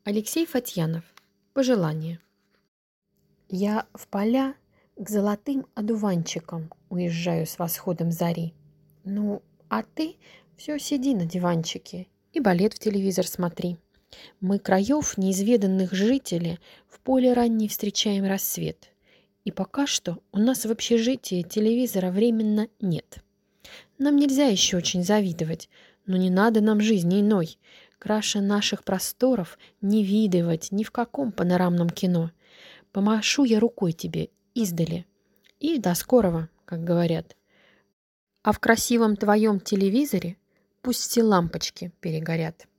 Алексей Фатьянов. Пожелание. Я в поля к золотым одуванчикам уезжаю с восходом зари. Ну, а ты все сиди на диванчике и балет в телевизор смотри. Мы краев неизведанных жители в поле ранней встречаем рассвет. И пока что у нас в общежитии телевизора временно нет. Нам нельзя еще очень завидовать, но не надо нам жизни иной. Краше наших просторов не видывать ни в каком панорамном кино. Помашу я рукой тебе издали. И до скорого, как говорят. А в красивом твоем телевизоре пусть все лампочки перегорят.